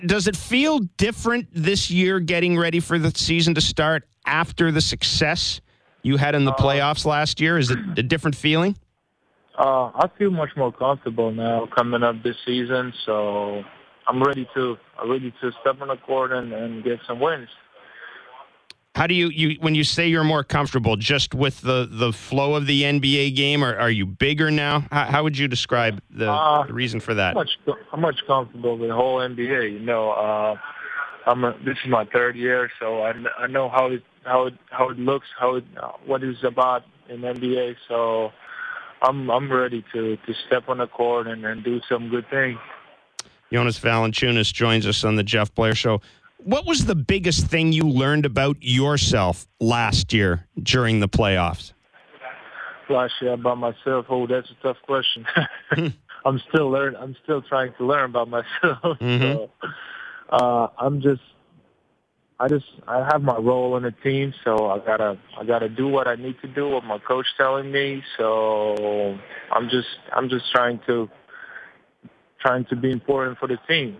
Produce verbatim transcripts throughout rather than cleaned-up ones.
Does it feel different this year getting ready for the season to start after the success you had in the Uh, playoffs last year? Is it a different feeling? Uh, I feel much more comfortable now coming up this season, so I'm ready to I'm ready to step on the court and, and get some wins. How do you, you when you say you're more comfortable, just with the, the flow of the N B A game, or are you bigger now? How, how would you describe the, Uh, the reason for that? I'm much I'm much comfortable with the whole N B A. You know, uh, I'm a, this is my third year, so I, I know how it how it how it looks, how it uh, what it's about in N B A. So I'm I'm ready to, to step on the court and, and do some good things. Jonas Valanciunas joins us on the Jeff Blair Show. What was the biggest thing you learned about yourself last year during the playoffs? Last year about myself, oh, that's a tough question. I'm still learn. I'm still trying to learn about myself. Mm-hmm. So, uh, I'm just, I just, I have my role in the team, so I gotta, I gotta do what I need to do. What my coach telling me. So I'm just, I'm just trying to, trying to be important for the team.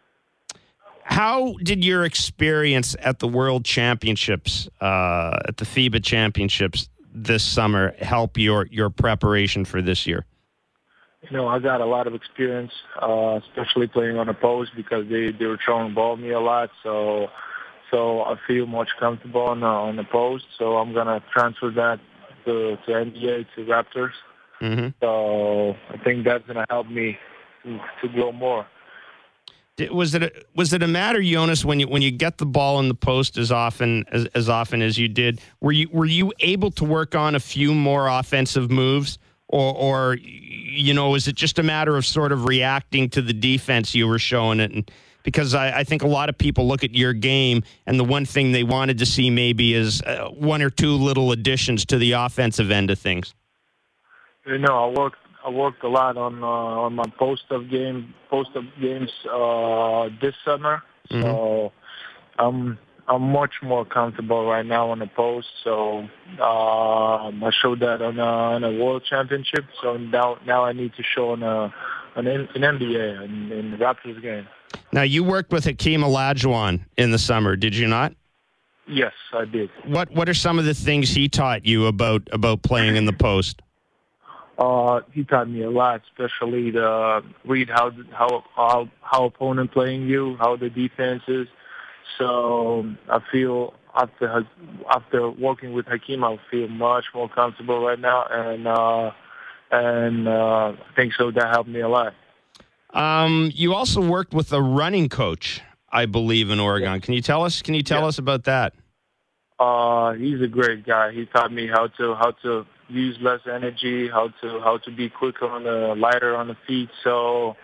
How did your experience at the World Championships, uh, at the FIBA Championships this summer, help your, your preparation for this year? You know, I got a lot of experience, uh, especially playing on the post because they, they were throwing the ball at me a lot. So, so I feel much comfortable on the, on the post. So I'm gonna transfer that to, to N B A to Raptors. Mm-hmm. So I think that's gonna help me to, to grow more. Was it a, was it a matter, Jonas, when you when you get the ball in the post as often as, as often as you did? Were you were you able to work on a few more offensive moves, or or you know, is it just a matter of sort of reacting to the defense you were showing it? And because I, I think a lot of people look at your game, and the one thing they wanted to see maybe is uh, one or two little additions to the offensive end of things. You know, I worked. I worked a lot on uh, on my post-up game, post-up games uh, this summer. Mm-hmm. So I'm I'm much more comfortable right now on the post. So uh, I showed that on a, on a World Championship. So now now I need to show on a an, an N B A in, in the Raptors game. Now you worked with Hakeem Olajuwon in the summer, did you not? Yes, I did. What What are some of the things he taught you about about playing in the post? Uh, he taught me a lot, especially to read how how how how opponent playing you, how the defense is. So I feel after after working with Hakeem, I feel much more comfortable right now, and uh, and uh, I think so that helped me a lot. Um, you also worked with a running coach, I believe, in Oregon. Yeah. Can you tell us? Can you tell Yeah. us about that? Uh, he's a great guy. He taught me how to how to use less energy, how to how to be quicker on the lighter on the feet. So,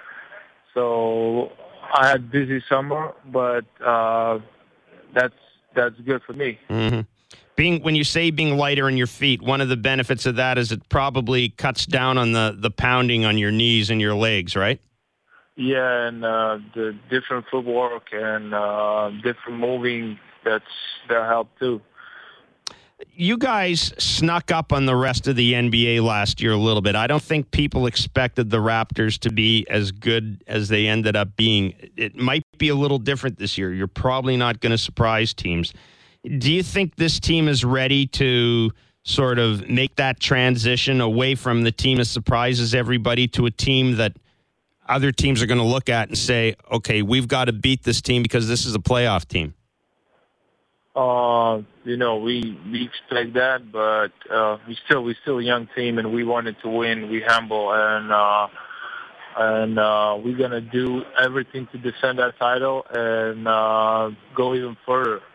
so I had busy summer, but uh, that's that's good for me. Mm-hmm. Being when you say being lighter on your feet, one of the benefits of that is it probably cuts down on the the pounding on your knees and your legs, right? Yeah, and uh, the different footwork and uh, different moving. That's that helped too. You guys snuck up on the rest of the N B A last year a little bit. I don't think people expected the Raptors to be as good as they ended up being. It might be a little different this year. You're probably not going to surprise teams. Do you think this team is ready to sort of make that transition away from the team that surprises everybody to a team that other teams are going to look at and say, okay, we've got to beat this team because this is a playoff team? Uh, you know, we we expect that, but uh, we still we still a young team, and we wanted to win. We humble, and uh, and uh, we're gonna do everything to defend that title and uh, go even further.